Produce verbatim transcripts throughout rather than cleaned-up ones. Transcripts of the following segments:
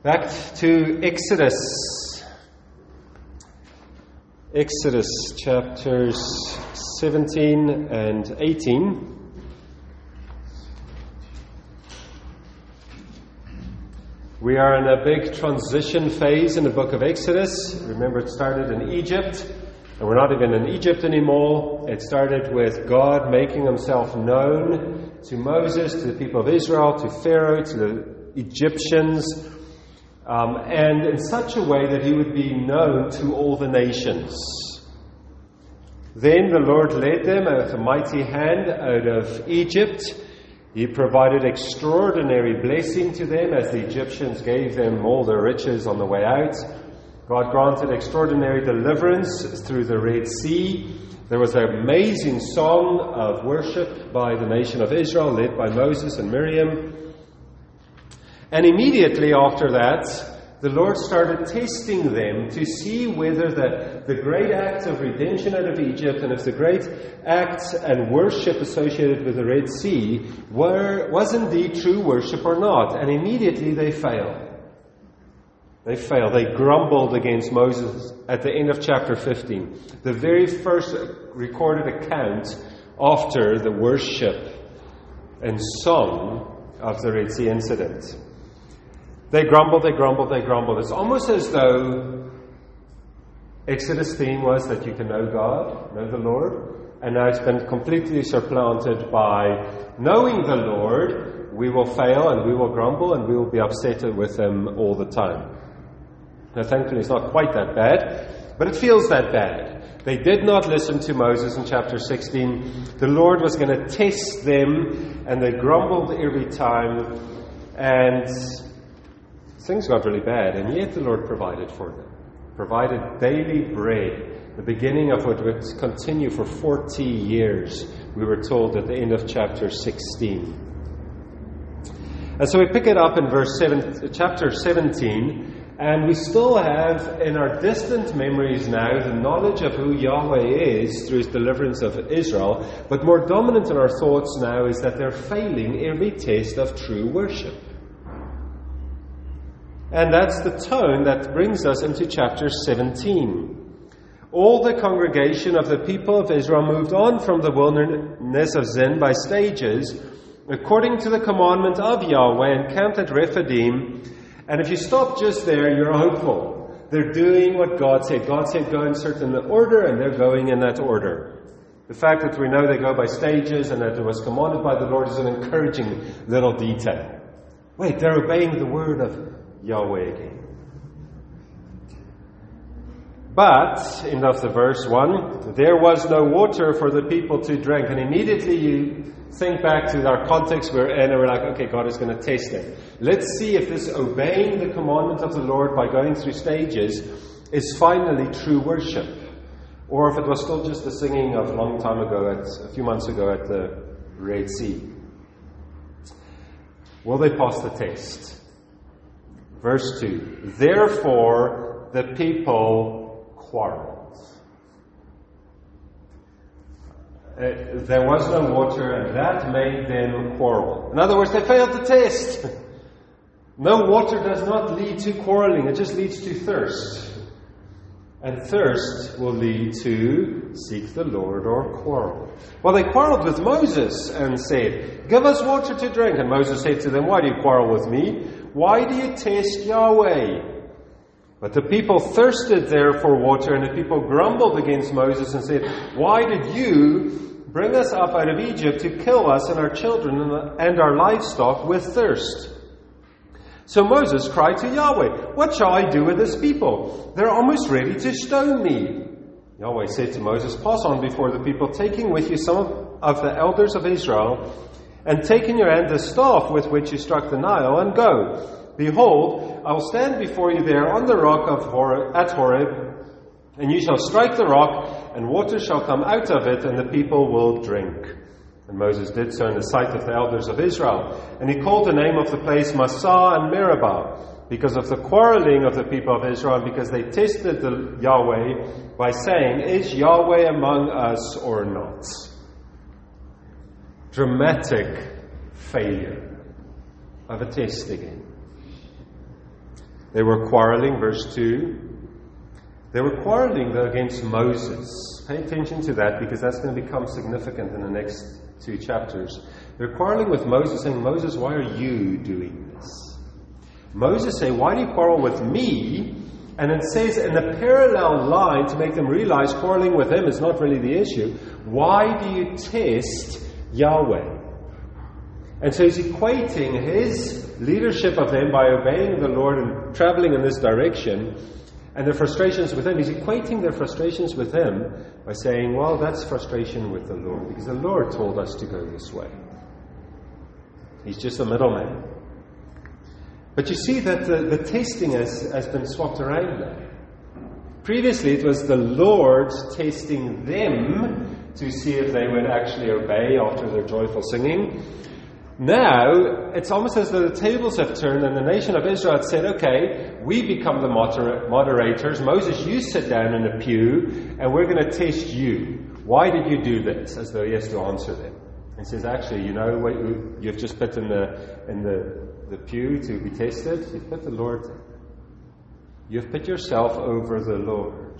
Back to Exodus. Exodus chapters seventeen and eighteen. We are in a big transition phase in the book of Exodus. Remember, it started in Egypt, and we're not even in Egypt anymore. It started with God making himself known to Moses, to the people of Israel, to Pharaoh, to the Egyptians, um, and in such a way that he would be known to all the nations. Then the Lord led them with a mighty hand out of Egypt. He provided extraordinary blessing to them as the Egyptians gave them all their riches on the way out. God granted extraordinary deliverance through the Red Sea. There was an amazing song of worship by the nation of Israel, led by Moses and Miriam. And immediately after that, the Lord started testing them to see whether the, the great act of redemption out of Egypt and if the great act and worship associated with the Red Sea were was indeed true worship or not. And immediately they failed. They failed. They grumbled against Moses at the end of chapter fifteen. The very first recorded account after the worship and song of the Red Sea incident. They grumbled, they grumbled, they grumbled. It's almost as though Exodus' theme was that you can know God, know the Lord, and now it's been completely supplanted by knowing the Lord, we will fail and we will grumble and we will be upset with him all the time. Now, thankfully, it's not quite that bad, but it feels that bad. They did not listen to Moses in chapter sixteen. The Lord was going to test them, and they grumbled every time, and things got really bad, and yet the Lord provided for them. Provided daily bread, the beginning of what would continue for forty years, we were told at the end of chapter sixteen. And so we pick it up in verse seven, chapter seventeen, and we still have in our distant memories now the knowledge of who Yahweh is through his deliverance of Israel, but more dominant in our thoughts now is that they're failing every test of true worship. And that's the tone that brings us into chapter seventeen. All the congregation of the people of Israel moved on from the wilderness of Zin by stages, according to the commandment of Yahweh, and camped at Rephidim. And if you stop just there, you're hopeful. They're doing what God said. God said go in certain order, and they're going in that order. The fact that we know they go by stages and that it was commanded by the Lord is an encouraging little detail. Wait, they're obeying the word of Yahweh again. But, end of the verse one, there was no water for the people to drink. And immediately you think back to our context we're in, and we're like, okay, God is going to test them. Let's see if this obeying the commandment of the Lord by going through stages is finally true worship. Or if it was still just the singing of a long time ago, at, a few months ago at the Red Sea. Will they pass the test? Verse two, therefore the people quarreled. Uh, there was no water, and that made them quarrel. In other words, they failed the test. No water does not lead to quarreling, it just leads to thirst. And thirst will lead to seek the Lord or quarrel. Well, they quarreled with Moses and said, give us water to drink. And Moses said to them, why do you quarrel with me? Why do you test Yahweh? But the people thirsted there for water, and the people grumbled against Moses and said, why did you bring us up out of Egypt to kill us and our children and our livestock with thirst? So Moses cried to Yahweh, what shall I do with this people? They're almost ready to stone me. Yahweh said to Moses, pass on before the people, taking with you some of the elders of Israel, and take in your hand the staff with which you struck the Nile, and go. Behold, I will stand before you there on the rock of Horeb, at Horeb, and you shall strike the rock, and water shall come out of it, and the people will drink. And Moses did so in the sight of the elders of Israel. And he called the name of the place Massah and Meribah, because of the quarreling of the people of Israel, and because they tested the Yahweh by saying, is Yahweh among us or not? Dramatic failure of a test again. They were quarreling, verse two. They were quarreling, though, against Moses. Pay attention to that, because that's going to become significant in the next two chapters. They're quarreling with Moses, saying, Moses, why are you doing this? Moses say, why do you quarrel with me? And it says in a parallel line to make them realize quarreling with him is not really the issue. Why do you test Yahweh? And so he's equating his leadership of them by obeying the Lord and traveling in this direction, and their frustrations with him. He's equating their frustrations with him by saying, well, that's frustration with the Lord, because the Lord told us to go this way. He's just a middleman. But you see that the, the testing has, has been swapped around now. Previously, it was the Lord testing them to see if they would actually obey after their joyful singing. Now, it's almost as though the tables have turned and the nation of Israel had said, okay, we become the moder- moderators. Moses, you sit down in a pew and we're going to test you. Why did you do this? As though he has to answer them. He says, actually, you know, what you, you've just put in the in the, the pew to be tested. You've put the Lord there. You've put yourself over the Lord.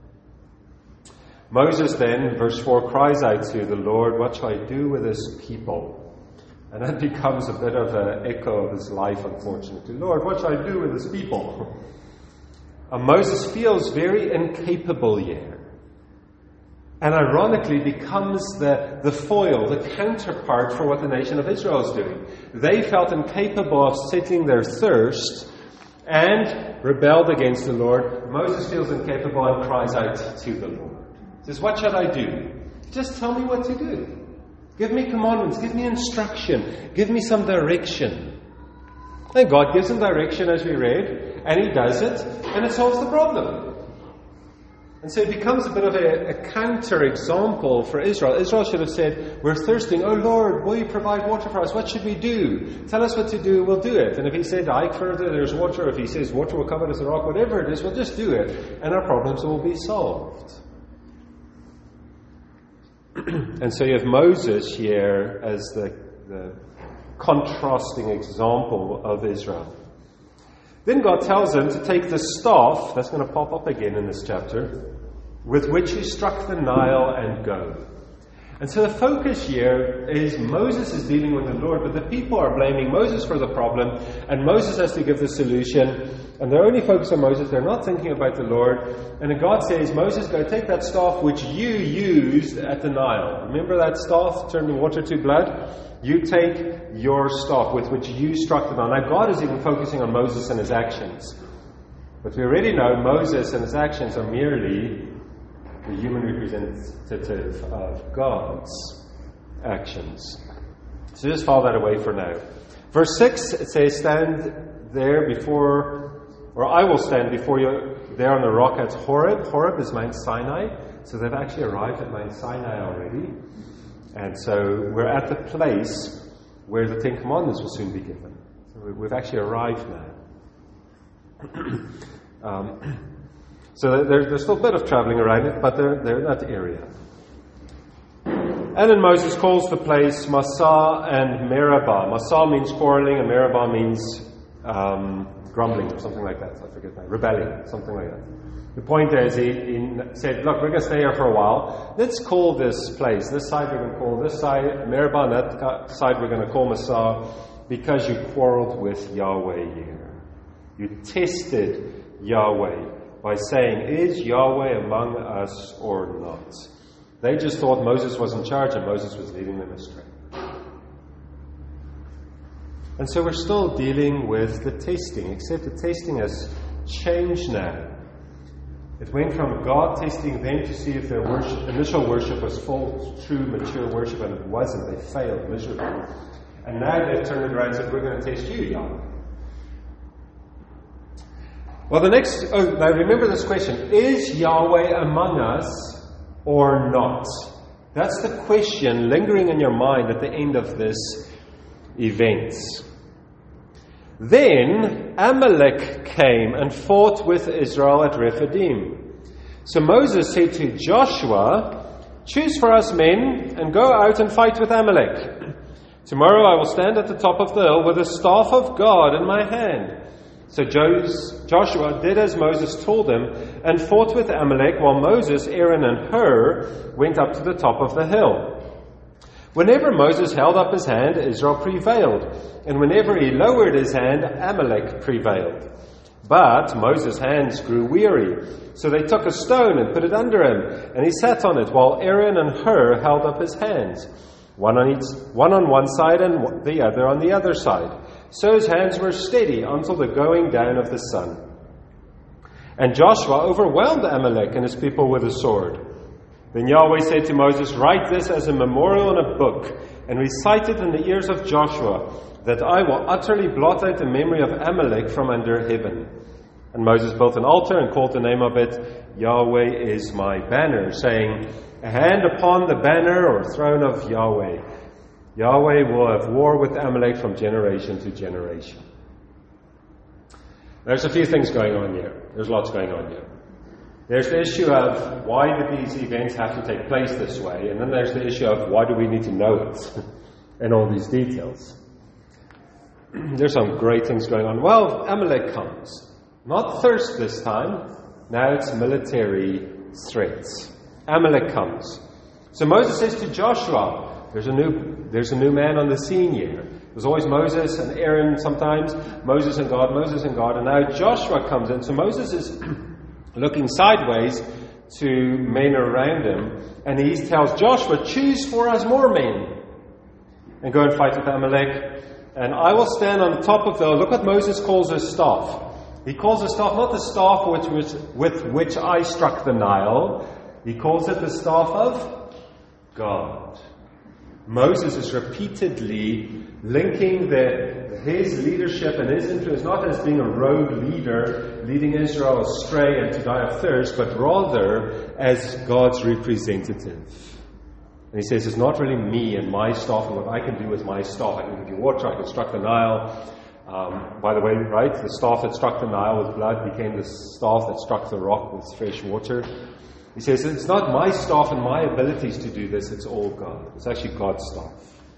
Moses then, verse four, cries out to the Lord, what shall I do with this people? And that becomes a bit of an echo of his life, unfortunately. Lord, what shall I do with this people? And Moses feels very incapable here. And ironically becomes the, the foil, the counterpart for what the nation of Israel is doing. They felt incapable of settling their thirst and rebelled against the Lord. Moses feels incapable and cries out to the Lord. He says, what shall I do? Just tell me what to do. Give me commandments, give me instruction, give me some direction. And God gives him direction, as we read, and he does it, and it solves the problem. And so it becomes a bit of a, a counter-example for Israel. Israel should have said, we're thirsting. Oh Lord, will you provide water for us? What should we do? Tell us what to do, we'll do it. And if he said, hike further, there's water. If he says, water will cover us a rock, whatever it is, we'll just do it. And our problems will be solved. And so you have Moses here as the, the contrasting example of Israel. Then God tells him to take the staff, that's going to pop up again in this chapter, with which he struck the Nile and go. And so the focus here is Moses is dealing with the Lord, but the people are blaming Moses for the problem, and Moses has to give the solution. And they're only focused on Moses, they're not thinking about the Lord. And then God says, Moses, go take that staff which you used at the Nile. Remember that staff turned the water to blood? You take your staff with which you struck the Nile. Now God is even focusing on Moses and his actions. But we already know Moses and his actions are merely the human representative of God's actions. So just file that away for now. Verse six, it says, stand there before, or I will stand before you there on the rock at Horeb. Horeb is Mount Sinai. So they've actually arrived at Mount Sinai already. And so we're at the place where the Ten Commandments will soon be given. So we've actually arrived now. um, so there's, there's still a bit of traveling around it, but they're, they're in that area. And then Moses calls the place Massah and Meribah. Massah means quarreling, and Meribah means um, grumbling or something like that. I forget that. Rebelling, something like that. The point is, he, he said, look, we're going to stay here for a while. Let's call this place. This side we're going to call this side Meribah, and that side we're going to call Massah, because you quarreled with Yahweh here. You tested Yahweh by saying, is Yahweh among us or not? They just thought Moses was in charge and Moses was leading them astray. And so we're still dealing with the testing, except the testing has changed now. It went from God testing them to see if their worship, initial worship was full, true, mature worship, and it wasn't. They failed miserably. And now they've turned it around and said, we're going to test you, Yahweh. Well, the next, oh, now remember this question. Is Yahweh among us or not? That's the question lingering in your mind at the end of this event. Then Amalek came and fought with Israel at Rephidim. So Moses said to Joshua, choose for us men and go out and fight with Amalek. Tomorrow I will stand at the top of the hill with the staff of God in my hand. So Joshua did as Moses told him and fought with Amalek, while Moses, Aaron, and Hur went up to the top of the hill. Whenever Moses held up his hand, Israel prevailed, and whenever he lowered his hand, Amalek prevailed. But Moses' hands grew weary, so they took a stone and put it under him, and he sat on it, while Aaron and Hur held up his hands, one on each, one on one side and the other on the other side. So his hands were steady until the going down of the sun. And Joshua overwhelmed Amalek and his people with a sword. Then Yahweh said to Moses, "Write this as a memorial in a book, and recite it in the ears of Joshua, that I will utterly blot out the memory of Amalek from under heaven." And Moses built an altar and called the name of it, "Yahweh is my banner," saying, "A hand upon the banner or throne of Yahweh. Yahweh will have war with Amalek from generation to generation." There's a few things going on here. There's lots going on here. There's the issue of why did these events have to take place this way? And then there's the issue of why do we need to know it? And all these details. There's some great things going on. Well, Amalek comes. Not thirst this time. Now it's military threats. Amalek comes. So Moses says to Joshua, there's a new there's a new man on the scene here. There's always Moses and Aaron sometimes, Moses and God, Moses and God, and now Joshua comes in. So Moses is looking sideways to men around him, and he tells Joshua, "Choose for us more men and go and fight with Amalek, and I will stand on the top of the hill." Look what Moses calls his staff. He calls the staff not the staff with which, with which I struck the Nile. He calls it the staff of God. Moses is repeatedly linking the, his leadership and his influence not as being a rogue leader leading Israel astray and to die of thirst, but rather as God's representative. And he says, it's not really me and my staff and what I can do with my staff. I can give you water, I can struck the Nile. Um, by the way, right, the staff that struck the Nile with blood became the staff that struck the rock with fresh water. He says, it's not my staff and my abilities to do this, it's all God. It's actually God's staff.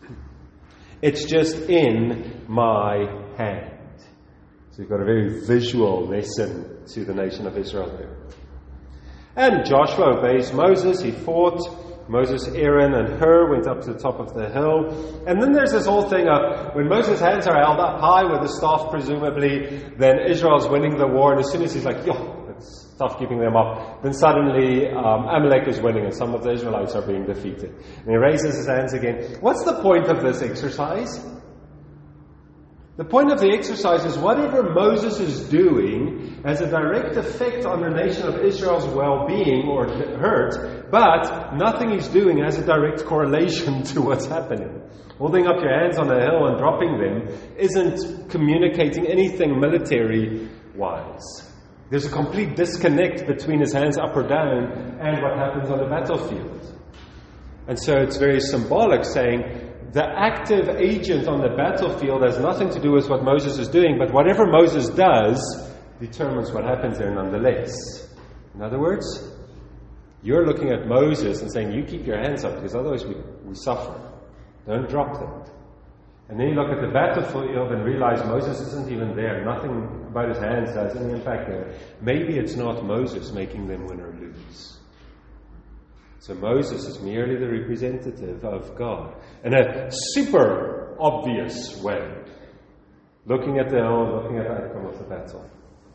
It's just in my hand. So you've got a very visual lesson to the nation of Israel there. And Joshua obeys Moses. He fought. Moses, Aaron, and Hur went up to the top of the hill. And then there's this whole thing of when Moses' hands are held up high with the staff, presumably, then Israel's winning the war. And as soon as he's like, yo, it's tough keeping them up, then suddenly um, Amalek is winning and some of the Israelites are being defeated. And he raises his hands again. What's the point of this exercise? The point of the exercise is whatever Moses is doing has a direct effect on the nation of Israel's well-being or hurt, but nothing he's doing has a direct correlation to what's happening. Holding up your hands on a hill and dropping them isn't communicating anything military-wise. There's a complete disconnect between his hands up or down and what happens on the battlefield. And so it's very symbolic, saying the active agent on the battlefield has nothing to do with what Moses is doing, but whatever Moses does determines what happens there nonetheless. In other words, you're looking at Moses and saying, you keep your hands up because otherwise we, we suffer. Don't drop them. And then you look at the battlefield and realize Moses isn't even there. Nothing about his hands has any impact there. Maybe it's not Moses making them win or lose. So Moses is merely the representative of God in a super obvious way, looking at the hill, looking at the outcome of the battle.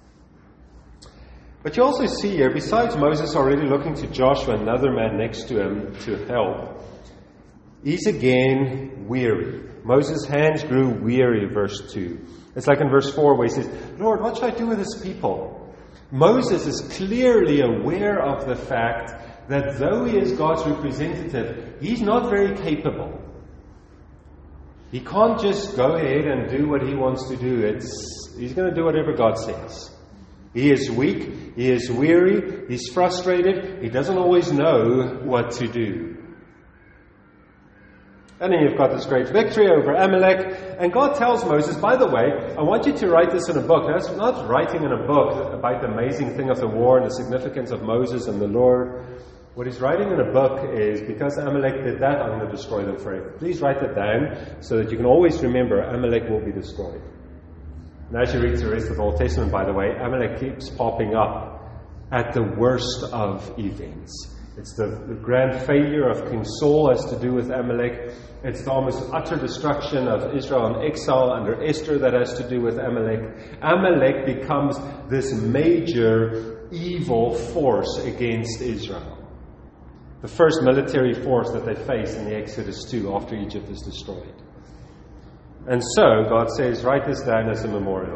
But you also see here, besides Moses already looking to Joshua, another man next to him, to help, he's again weary. Moses' hands grew weary, verse two. It's like in verse four where he says, Lord, what shall I do with this people? Moses is clearly aware of the fact that though he is God's representative, he's not very capable. He can't just go ahead and do what he wants to do. It's, he's going to do whatever God says. He is weak, he is weary, he's frustrated, he doesn't always know what to do. And then you've got this great victory over Amalek, and God tells Moses, by the way, I want you to write this in a book. Now, it's not writing in a book about the amazing thing of the war and the significance of Moses and the Lord. What he's writing in a book is, because Amalek did that, I'm going to destroy them forever. Please write that down so that you can always remember Amalek will be destroyed. And as you read the rest of the Old Testament, by the way, Amalek keeps popping up at the worst of events. It's the, the grand failure of King Saul has to do with Amalek. It's the almost utter destruction of Israel in exile under Esther that has to do with Amalek. Amalek becomes this major evil force against Israel. The first military force that they face in the Exodus two after Egypt is destroyed. And so God says, write this down as a memorial.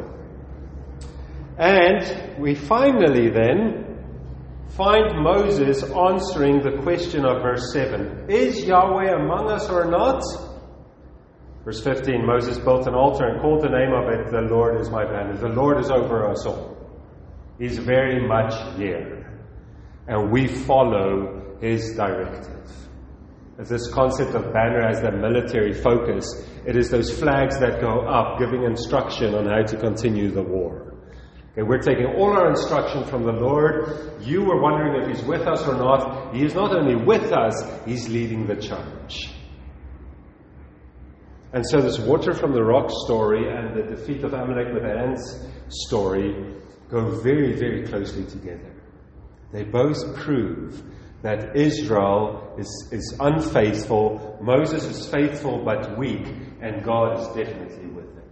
And we finally then find Moses answering the question of verse seven. Is Yahweh among us or not? Verse fifteen, Moses built an altar and called the name of it, the Lord is my banner. The Lord is over us all. He's very much here. And we follow His directive. As this concept of banner as the military focus, it is those flags that go up giving instruction on how to continue the war. Okay, we're taking all our instruction from the Lord. You were wondering if He's with us or not. He is not only with us, He's leading the charge. And so this water from the rock story and the defeat of Amalek with the ants story go very, very closely together. They both prove that Israel is, is unfaithful, Moses is faithful but weak, and God is definitely with them.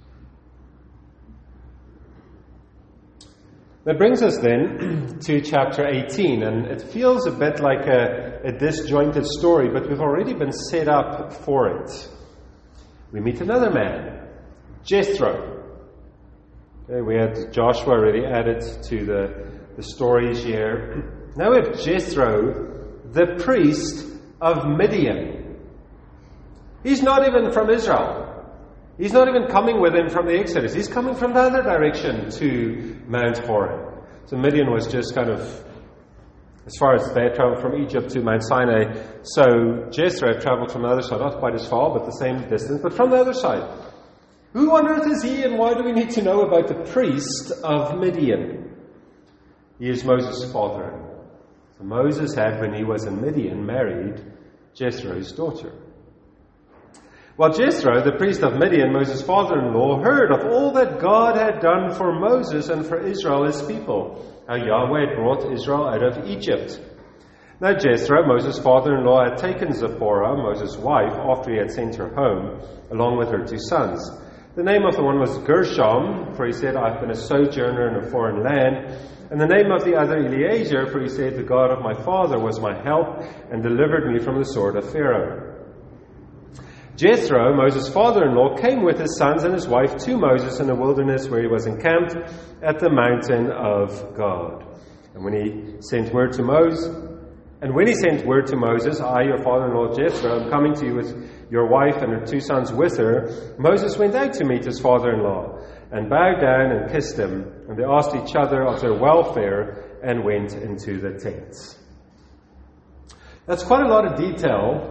That brings us then to chapter eighteen, and it feels a bit like a, a disjointed story, but we've already been set up for it. We meet another man, Jethro. Okay, we had Joshua already added to the, the stories here. Now we have Jethro, the priest of Midian. He's not even from Israel. He's not even coming with him from the Exodus. He's coming from the other direction to Mount Horeb. So Midian was just kind of, as far as they had traveled from Egypt to Mount Sinai, so Jethro had traveled from the other side, not quite as far, but the same distance, but from the other side. Who on earth is he, and why do we need to know about the priest of Midian? He is Moses' father-in-law. So Moses had, when he was in Midian, married Jethro's daughter. Well, Jethro, the priest of Midian, Moses' father-in-law, heard of all that God had done for Moses and for Israel, his people, how Yahweh had brought Israel out of Egypt. Now Jethro, Moses' father-in-law, had taken Zipporah, Moses' wife, after he had sent her home, along with her two sons. The name of the one was Gershom, for he said, I've been a sojourner in a foreign land. And the name of the other Eleazar, for he said, the God of my father was my help and delivered me from the sword of Pharaoh. Jethro, Moses' father-in-law, came with his sons and his wife to Moses in the wilderness where he was encamped at the mountain of God. And when he sent word to Moses, and when he sent word to Moses, I, your father-in-law Jethro, am coming to you with your wife and her two sons with her, Moses went out to meet his father-in-law and bowed down and kissed him. And they asked each other of their welfare and went into the tents. That's quite a lot of detail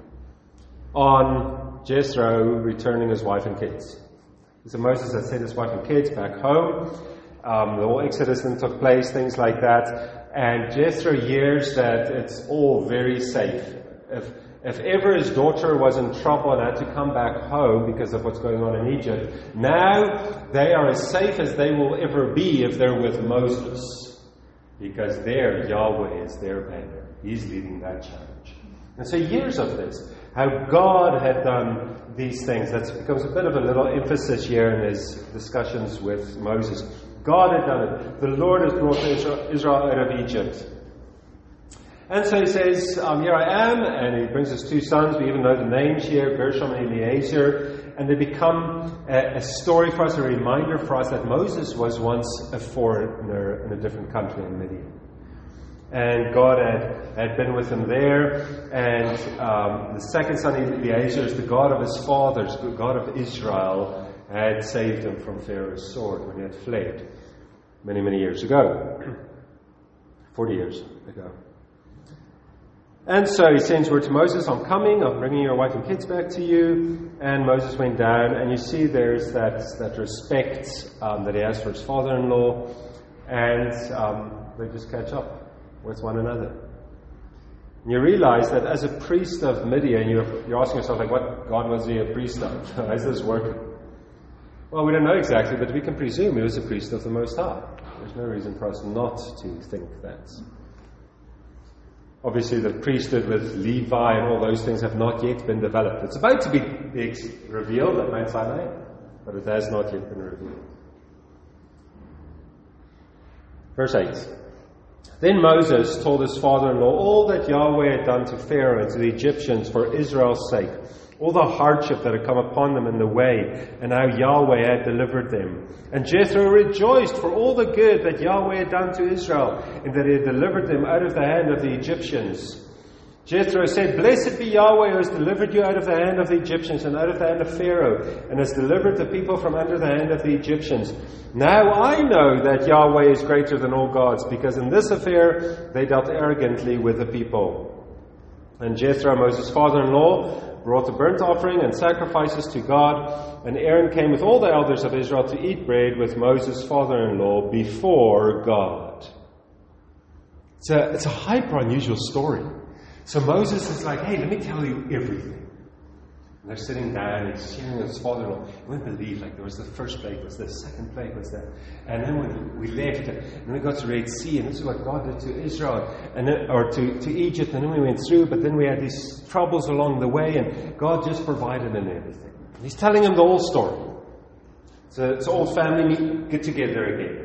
on Jethro returning his wife and kids. So Moses had sent his wife and kids back home. Um, the whole Exodus then took place, things like that. And Jethro hears that it's all very safe. If, if ever his daughter was in trouble and had to come back home because of what's going on in Egypt, now they are as safe as they will ever be if they're with Moses. Because there, Yahweh is their banner. He's leading that charge. And so years of this, how God had done these things. That becomes a bit of a little emphasis here in his discussions with Moses. God had done it. The Lord has brought Israel out of Egypt. And so he says, um, here I am, and he brings his two sons. We even know the names here, Gershom and Eleazar. And they become a, a story for us, a reminder for us that Moses was once a foreigner in a different country in Midian. And God had, had been with him there. And um, the second son, Eleazar, is the God of his fathers, the God of Israel, had saved him from Pharaoh's sword when he had fled many, many years ago. Forty years ago. And so he sends word to Moses, I'm coming, I'm bringing your wife and kids back to you. And Moses went down, and you see there's that, that respect um, that he has for his father-in-law. And um, they just catch up with one another. And you realize that as a priest of Midian, you're, you're asking yourself, like, what God was he a priest of? How is this working? Well, we don't know exactly, but we can presume he was a priest of the Most High. There's no reason for us not to think that. Obviously, the priesthood with Levi and all those things have not yet been developed. It's about to be revealed at Mount Sinai, but it has not yet been revealed. Verse eight. Then Moses told his father-in-law all that Yahweh had done to Pharaoh and to the Egyptians for Israel's sake, all the hardship that had come upon them in the way, and how Yahweh had delivered them. And Jethro rejoiced for all the good that Yahweh had done to Israel, and that he had delivered them out of the hand of the Egyptians. Jethro said, "Blessed be Yahweh who has delivered you out of the hand of the Egyptians and out of the hand of Pharaoh, and has delivered the people from under the hand of the Egyptians. Now I know that Yahweh is greater than all gods, because in this affair they dealt arrogantly with the people." And Jethro, Moses' father-in-law, brought a burnt offering and sacrifices to God, and Aaron came with all the elders of Israel to eat bread with Moses' father-in-law before God. It's a, it's a hyper unusual story. So Moses is like, "Hey, let me tell you everything." And they're sitting down and he's sharing with his father-in-law. You wouldn't believe, like, there was the first plague, was the second plague, was that. And then when we left, and we got to Red Sea, and this is what God did to Israel, and then, or to, to Egypt, and then we went through, but then we had these troubles along the way, and God just provided and everything. And he's telling him the whole story. So it's all family meet, get together again.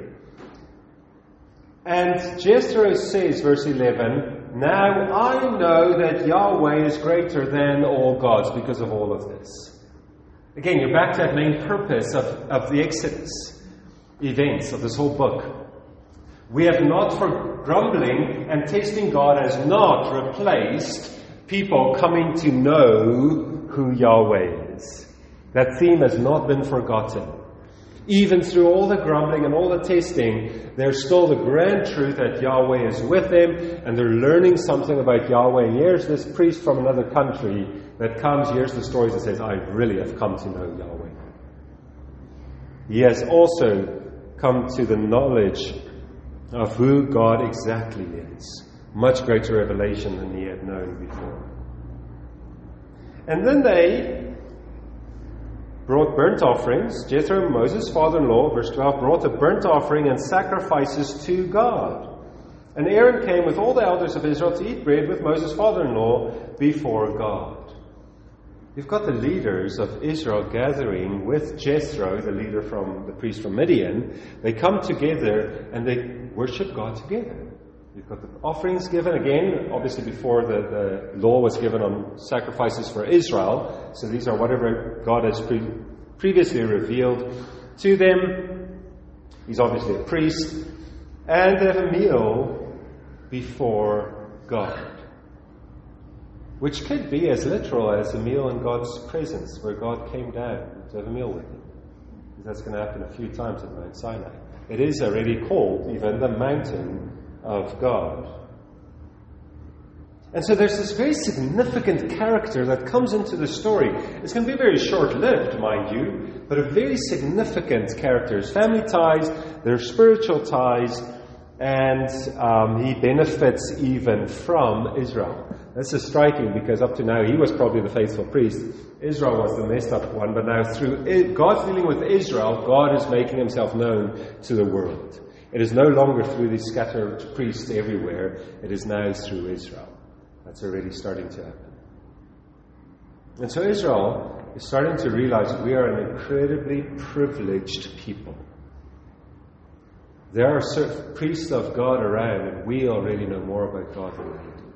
And Jethro says, verse eleven, "Now I know that Yahweh is greater than all gods," because of all of this. Again, you're back to that main purpose of, of the Exodus events of this whole book. We have not, for grumbling and testing God, has not replaced people coming to know who Yahweh is. That theme has not been forgotten. Even through all the grumbling and all the testing, there's still the grand truth that Yahweh is with them, and they're learning something about Yahweh. Here's this priest from another country that comes, here's the stories that says, "I really have come to know Yahweh." He has also come to the knowledge of who God exactly is. Much greater revelation than he had known before. And then they brought burnt offerings. Jethro, Moses' father-in-law, verse twelve, brought a burnt offering and sacrifices to God. And Aaron came with all the elders of Israel to eat bread with Moses' father-in-law before God. You've got the leaders of Israel gathering with Jethro, the leader from the priest from Midian. They come together and they worship God together. You've got the offerings given again, obviously before the, the law was given on sacrifices for Israel. So these are whatever God has pre- previously revealed to them. He's obviously a priest. And they have a meal before God, which could be as literal as a meal in God's presence, where God came down to have a meal with him. That's going to happen a few times at Mount Sinai. It is already called even the mountain of God. And so there's this very significant character that comes into the story. It's going to be very short-lived, mind you, but a very significant character. His family ties, their spiritual ties, and um, he benefits even from Israel. This is striking because up to now he was probably the faithful priest. Israel was the messed up one, but now through God's dealing with Israel, God is making himself known to the world. It is no longer through these scattered priests everywhere. It is now through Israel. That's already starting to happen. And so Israel is starting to realize that we are an incredibly privileged people. There are certain priests of God around, and we already know more about God than they do.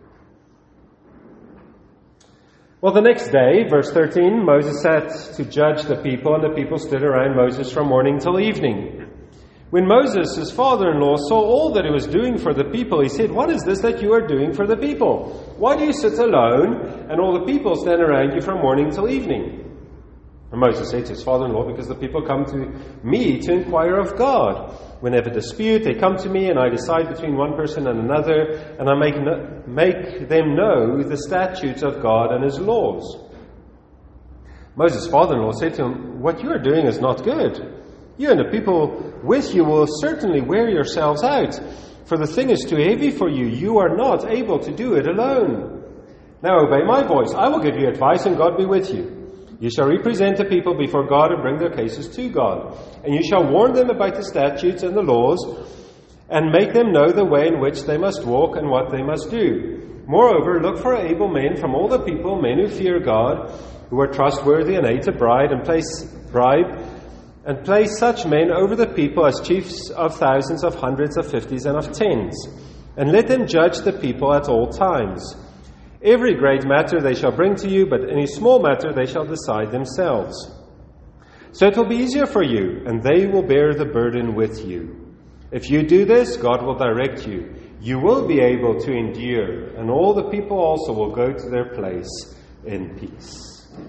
Well, the next day, verse thirteen, Moses sat to judge the people, and the people stood around Moses from morning till evening. When Moses, his father-in-law, saw all that he was doing for the people, he said, "What is this that you are doing for the people? Why do you sit alone, and all the people stand around you from morning till evening?" And Moses said to his father-in-law, "Because the people come to me to inquire of God. When they have a dispute, they come to me, and I decide between one person and another, and I make, no, make them know the statutes of God and his laws." Moses' father-in-law said to him, "What you are doing is not good. You and the people with you will certainly wear yourselves out, for the thing is too heavy for you. You are not able to do it alone. Now obey my voice. I will give you advice, and God be with you. You shall represent the people before God and bring their cases to God. And you shall warn them about the statutes and the laws, and make them know the way in which they must walk and what they must do. Moreover, look for able men from all the people, men who fear God, who are trustworthy and hate a bribe, and place bribe, and place such men over the people as chiefs of thousands, of hundreds, of fifties, and of tens. And let them judge the people at all times. Every great matter they shall bring to you, but any small matter they shall decide themselves. So it will be easier for you, and they will bear the burden with you. If you do this, God will direct you. You will be able to endure, and all the people also will go to their place in peace.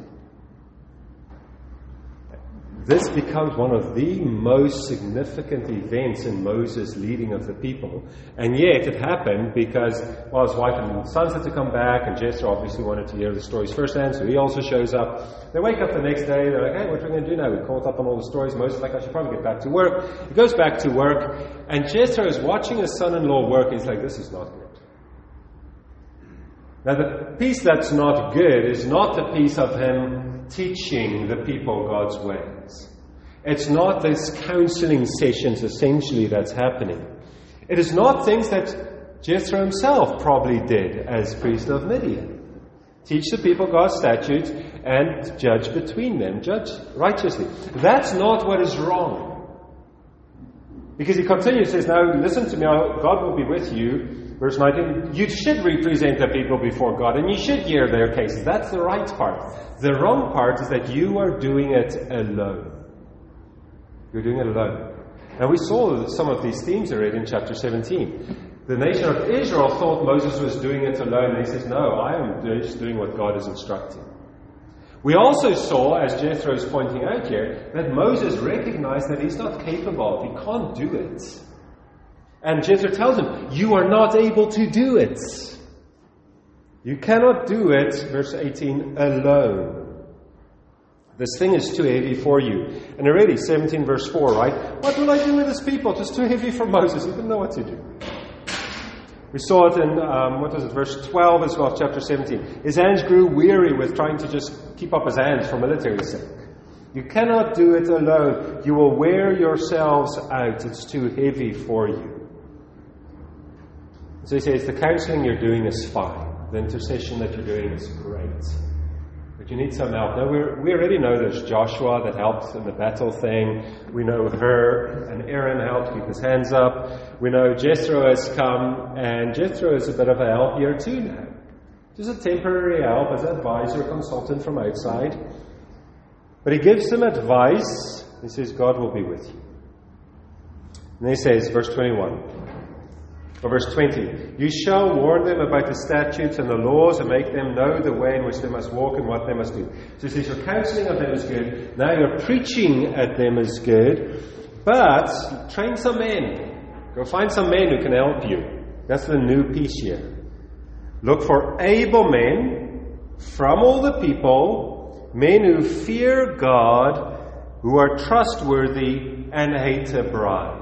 This becomes one of the most significant events in Moses' leading of the people. And yet it happened because, well, his wife and sons had to come back, and Jethro obviously wanted to hear the stories firsthand, so he also shows up. They wake up the next day, they're like, hey, what are we going to do now? We caught up on all the stories. Moses is like, I should probably get back to work. He goes back to work, and Jethro is watching his son-in-law work. He's like, this is not good. Now, the piece that's not good is not the piece of him teaching the people God's ways. It's not this counseling sessions, essentially, that's happening. It is not things that Jethro himself probably did as priest of Midian. Teach the people God's statutes and judge between them, judge righteously. That's not what is wrong. Because he continues, says, now listen to me, God will be with you. Verse nineteen, you should represent the people before God, and you should hear their cases. That's the right part. The wrong part is that you are doing it alone. You're doing it alone. And we saw some of these themes already in chapter seventeen. The nation of Israel thought Moses was doing it alone, and he says, no, I am just doing what God is instructing. We also saw, as Jethro is pointing out here, that Moses recognized that he's not capable. He can't do it. And Jethro tells him, you are not able to do it. You cannot do it, verse eighteen, alone. This thing is too heavy for you. And already, seventeen verse four, right? What will I do with this people? It's too heavy for Moses. He didn't know what to do. We saw it in, um, what was it, verse twelve as well, chapter seventeen. His hands grew weary with trying to just keep up his hands for military sake. You cannot do it alone. You will wear yourselves out. It's too heavy for you. So he says, the counseling you're doing is fine. The intercession that you're doing is great. But you need some help. Now, we're, we already know there's Joshua that helped in the battle thing. We know her and Aaron helped keep his hands up. We know Jethro has come, and Jethro is a bit of a help here too now. Just a temporary help as an advisor, consultant from outside. But he gives them advice. He says, God will be with you. And he says, verse twenty-one. Or verse twenty, you shall warn them about the statutes and the laws and make them know the way in which they must walk and what they must do. So he says your counseling of them is good. Now your preaching at them is good. But train some men. Go find some men who can help you. That's the new piece here. Look for able men from all the people, men who fear God, who are trustworthy and hate a bribe.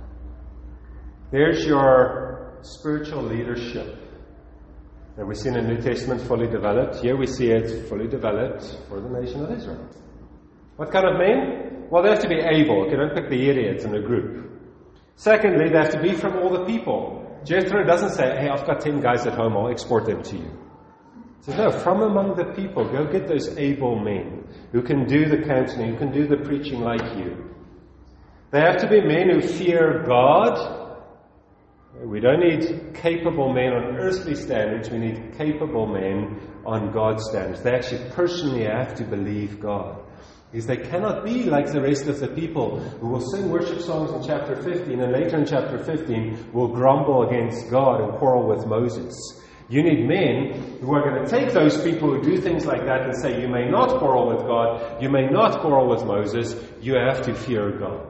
There's your spiritual leadership that we see in the New Testament fully developed. Here we see it fully developed for the nation of Israel. What kind of men? Well, they have to be able. You don't pick the idiots in a group. Secondly, they have to be from all the people. Jethro doesn't say, hey, I've got ten guys at home, I'll export them to you. He says, no, from among the people, go get those able men who can do the counseling, who can do the preaching like you. They have to be men who fear God. We don't need capable men on earthly standards, we need capable men on God's standards. They actually personally have to believe God. Because they cannot be like the rest of the people who will sing worship songs in chapter fifteen and later in chapter fifteen will grumble against God and quarrel with Moses. You need men who are going to take those people who do things like that and say, you may not quarrel with God, you may not quarrel with Moses, you have to fear God.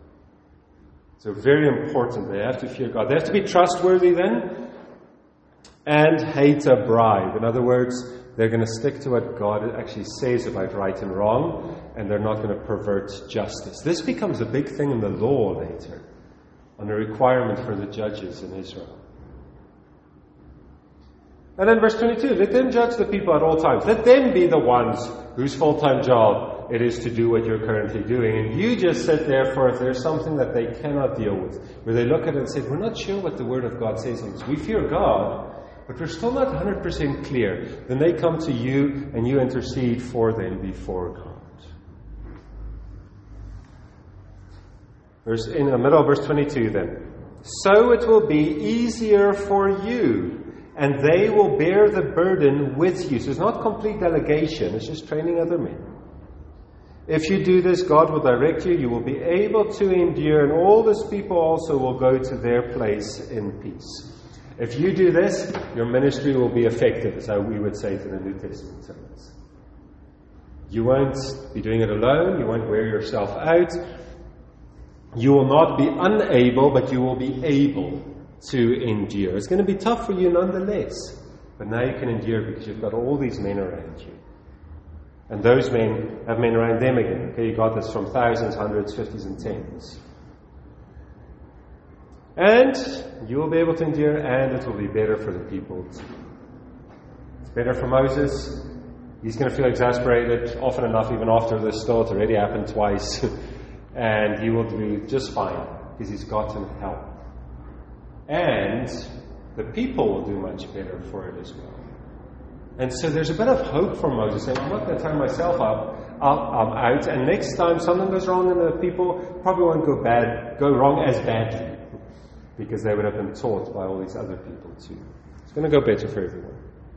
So very important, they have to fear God. They have to be trustworthy then and hate a bribe. In other words, they're going to stick to what God actually says about right and wrong, and they're not going to pervert justice. This becomes a big thing in the law later, on a requirement for the judges in Israel. And then verse twenty-two, let them judge the people at all times. Let them be the ones whose full-time job it is to do what you're currently doing. And you just sit there for if there's something that they cannot deal with, where they look at it and say, we're not sure what the Word of God says on this. We fear God, but we're still not one hundred percent clear. Then they come to you and you intercede for them before God. Verse, in the middle of verse twenty-two then. So it will be easier for you, and they will bear the burden with you. So it's not complete delegation, it's just training other men. If you do this, God will direct you, you will be able to endure, and all this people also will go to their place in peace. If you do this, your ministry will be effective, is how we would say it in the New Testament terms. You won't be doing it alone, you won't wear yourself out. You will not be unable, but you will be able to endure. It's going to be tough for you nonetheless, but now you can endure because you've got all these men around you. And those men have men around them again. Okay, you got this from thousands, hundreds, fifties, and tens. And you will be able to endure, and it will be better for the people too. It's better for Moses. He's going to feel exasperated often enough, even after this still. It's already happened twice. And he will do just fine, because he's gotten help. And the people will do much better for it as well. And so there's a bit of hope for Moses, saying, I'm not going to turn myself up, I'm out, and next time something goes wrong and the people probably won't go bad, go wrong as badly, because they would have been taught by all these other people too. It's going to go better for everyone.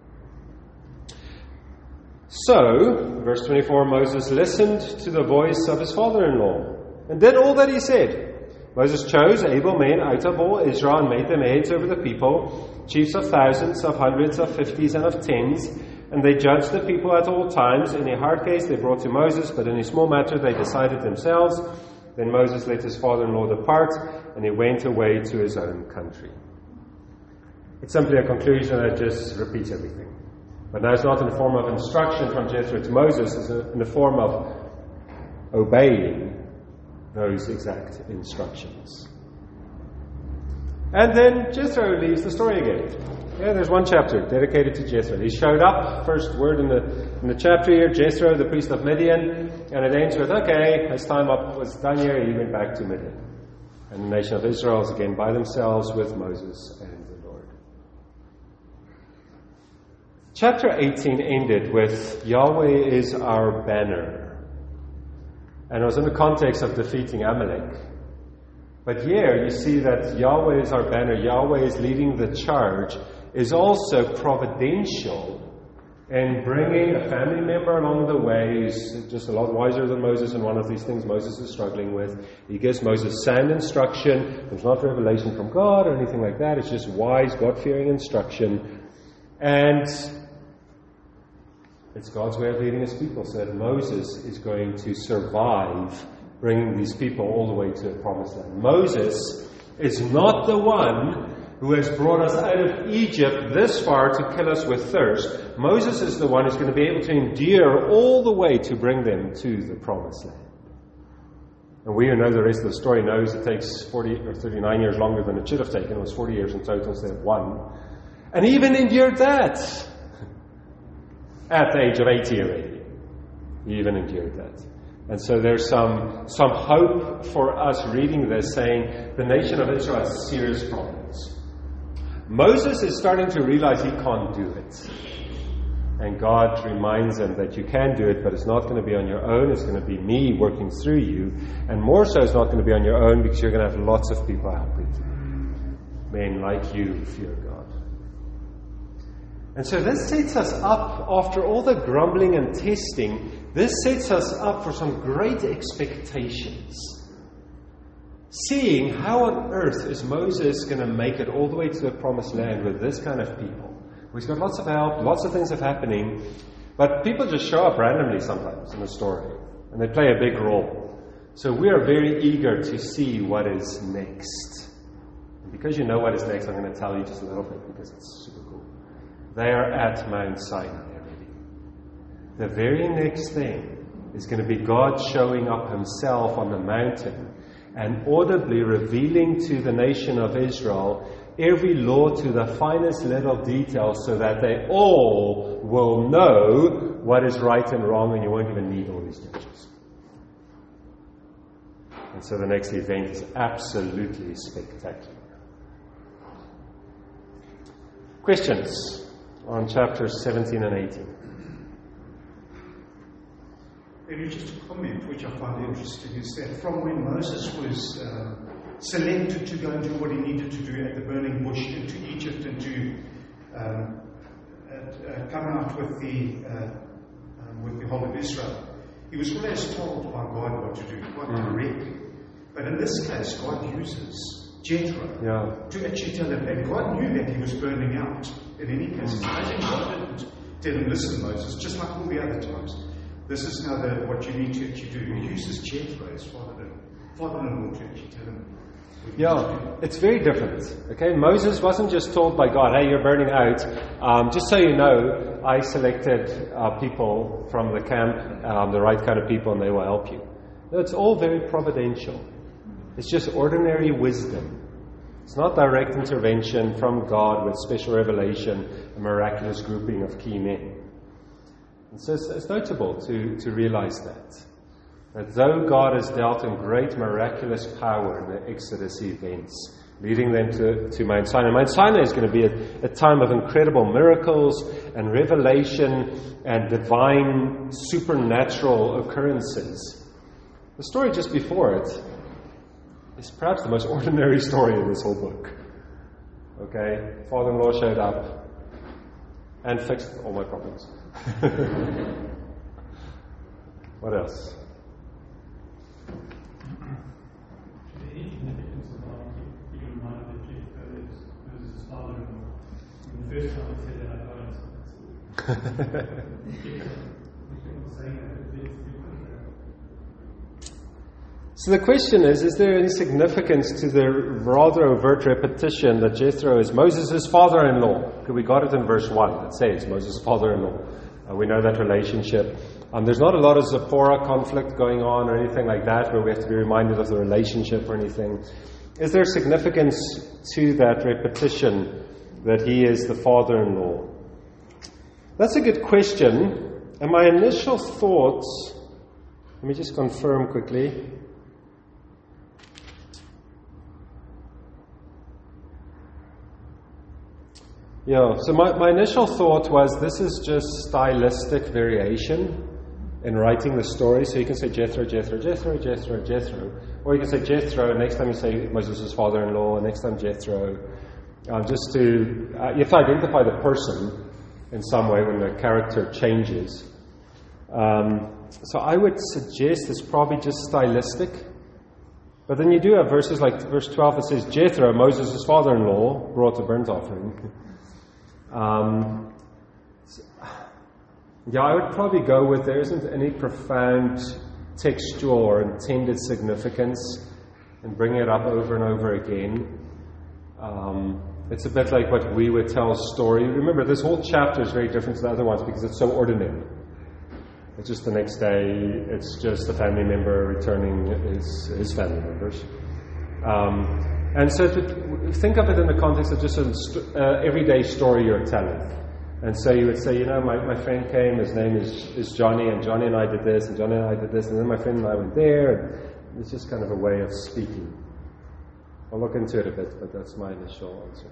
So, verse twenty-four, Moses listened to the voice of his father-in-law and did all that he said. Moses chose able men out of all Israel and made them heads over the people, chiefs of thousands, of hundreds, of fifties, and of tens. And they judged the people at all times. In a hard case they brought to Moses, but in a small matter they decided themselves. Then Moses let his father-in-law depart, and he went away to his own country. It's simply a conclusion that just repeats everything. But now it's not in the form of instruction from Jethro to Moses, it's in the form of obeying those exact instructions. And then Jethro leaves the story again. Yeah, there's one chapter dedicated to Jethro. He showed up, first word in the in the chapter here, Jethro, the priest of Midian, and it ends with, okay, his time up was done here, he went back to Midian. And the nation of Israel is again by themselves with Moses and the Lord. Chapter eighteen ended with, Yahweh is our banner. And it was in the context of defeating Amalek. But here you see that Yahweh is our banner, Yahweh is leading the charge, is also providential in bringing a family member along the way who's just a lot wiser than Moses in one of these things Moses is struggling with. He gives Moses sound instruction. There's not revelation from God or anything like that. It's just wise, God-fearing instruction. And it's God's way of leading his people, so that Moses is going to survive bringing these people all the way to the promised land. Moses is not the one who has brought us out of Egypt this far to kill us with thirst. Moses is the one who's going to be able to endure all the way to bring them to the promised land. And we who know the rest of the story knows it takes forty or thirty-nine years longer than it should have taken. It was forty years in total instead of one. And he even endured that at the age of eighty already. He even endured that. And so there's some some hope for us reading this, saying the nation of Israel has serious problems. Moses is starting to realize he can't do it. And God reminds him that you can do it, but it's not going to be on your own. It's going to be me working through you. And more so, it's not going to be on your own, because you're going to have lots of people helping you. Men like you who fear God. And so this sets us up, after all the grumbling and testing, this sets us up for some great expectations. Seeing how on earth is Moses going to make it all the way to the promised land with this kind of people? He's got lots of help, lots of things are happening, but people just show up randomly sometimes in the story, and they play a big role. So we are very eager to see what is next. And because you know what is next, I'm going to tell you just a little bit, because it's super cool. They are at Mount Sinai already. The very next thing is going to be God showing up himself on the mountain and audibly revealing to the nation of Israel every law to the finest little detail, so that they all will know what is right and wrong, and you won't even need all these judges. And so the next event is absolutely spectacular. Questions on chapters seventeen and eighteen? Maybe just a comment which I find interesting is that from when Moses was uh, selected to go and do what he needed to do at the burning bush into Egypt and to um, uh, uh, come out with the uh, um, with the whole of Israel, he was always told by God what to do, quite Mm. directly. But in this case, God uses Jethro Yeah. to actually tell him, and God knew that he was burning out. In any case, it's amazing God didn't tell him, listen, Moses, just like all the other times. This is now the, what you need to actually do. He uses Jethro, his father, father-in-law, to actually tell him. Yeah, it's very different. Okay, Moses wasn't just told by God, hey, you're burning out. Um, just so you know, I selected uh, people from the camp, um, the right kind of people, and they will help you. No, it's all very providential. It's just ordinary wisdom. It's not direct intervention from God with special revelation, a miraculous grouping of key men. And so it's, it's notable to, to realize that. That though God has dealt in great miraculous power in the Exodus events, leading them to, to Mount Sinai. Mount Sinai is going to be a, a time of incredible miracles and revelation and divine supernatural occurrences. The story just before it is perhaps the most ordinary story in this whole book. Okay, father-in-law showed up and fixed all my problems. What else? First time I said that, I got it. So the question is, is there any significance to the rather overt repetition that Jethro is Moses' father-in-law? Because we got it in verse one. It says Moses' father-in-law. Uh, we know that relationship. Um, there's not a lot of Zipporah conflict going on or anything like that where we have to be reminded of the relationship or anything. Is there significance to that repetition that he is the father-in-law? That's a good question. And my initial thoughts, let me just confirm quickly. Yeah, so my, my initial thought was this is just stylistic variation in writing the story. So you can say Jethro, Jethro, Jethro, Jethro, Jethro. Or you can say Jethro, and next time you say Moses' father-in-law, and next time Jethro. Um, just to, uh, you have to identify the person in some way when the character changes. Um, so I would suggest it's probably just stylistic. But then you do have verses like verse twelve that says, Jethro, Moses' father-in-law, brought a burnt offering. Um, so, yeah, I would probably go with there isn't any profound textual or intended significance in bringing it up over and over again. Um, it's a bit like what we would tell a story. Remember, this whole chapter is very different to the other ones because it's so ordinary. It's just the next day, it's just a family member returning his, his family members. Um, and so to think of it in the context of just an uh, everyday story you're telling. And so you would say, you know, my, my friend came, his name is, is Johnny, and Johnny and I did this, and Johnny and I did this, and then my friend and I went there. And it's just kind of a way of speaking. I'll look into it a bit, but that's my initial answer.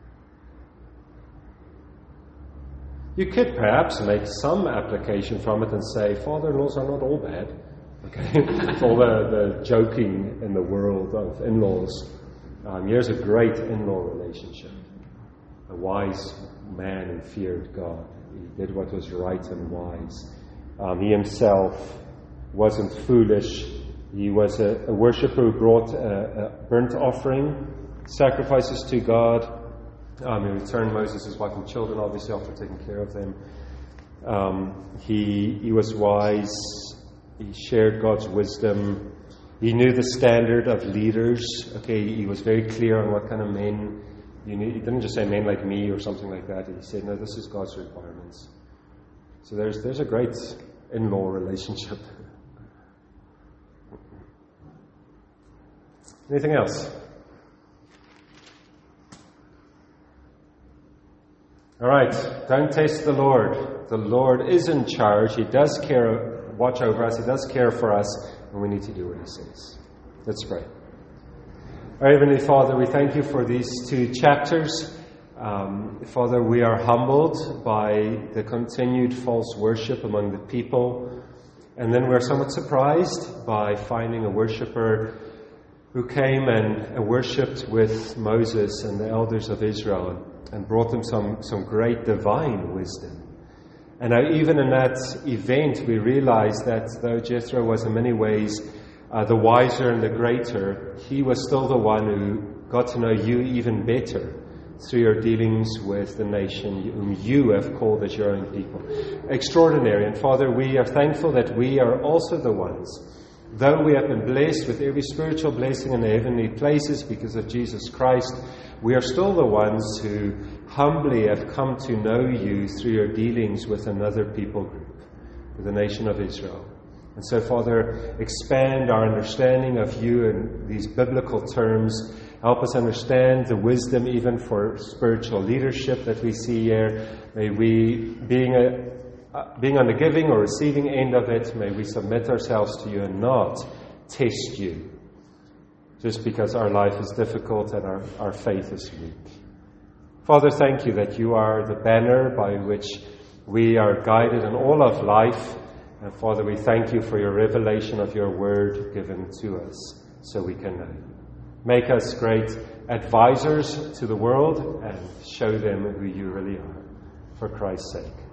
You could perhaps make some application from it and say, father-in-laws are not all bad. Okay, it's all the, the joking in the world of in-laws. Um, here's a great in-law relationship. A wise man who feared God. He did what was right and wise. Um, he himself wasn't foolish. He was a, a worshiper who brought a, a burnt offering, sacrifices to God. Um, he returned Moses' wife and children, obviously, after taking care of them. Um, he, he was wise. He shared God's wisdom. He knew the standard of leaders. Okay, he was very clear on what kind of men you need. He didn't just say men like me or something like that. He said, no, this is God's requirements. So there's there's a great in-law relationship. Anything else? All right, don't test the Lord. The Lord is in charge. He does care, watch over us. He does care for us, and we need to do what He says. Let's pray. Our Heavenly Father, we thank You for these two chapters. Um, Father, we are humbled by the continued false worship among the people, and then we're somewhat surprised by finding a worshipper who came and, and worshipped with Moses and the elders of Israel and brought them some, some great divine wisdom. And now even in that event, we realize that though Jethro was in many ways uh, the wiser and the greater, he was still the one who got to know You even better through your dealings with the nation whom You have called as Your own people. Extraordinary. And Father, we are thankful that we are also the ones, though we have been blessed with every spiritual blessing in the heavenly places because of Jesus Christ, we are still the ones who humbly have come to know You through your dealings with another people group, with the nation of Israel. And so, Father, expand our understanding of You in these biblical terms. Help us understand the wisdom even for spiritual leadership that we see here. May we, being a Uh, being on the giving or receiving end of it, may we submit ourselves to You and not test You just because our life is difficult and our, our faith is weak. Father, thank You that You are the banner by which we are guided in all of life. And Father, we thank You for Your revelation of Your word given to us so we can know You. Make us great advisors to the world and show them who You really are, for Christ's sake.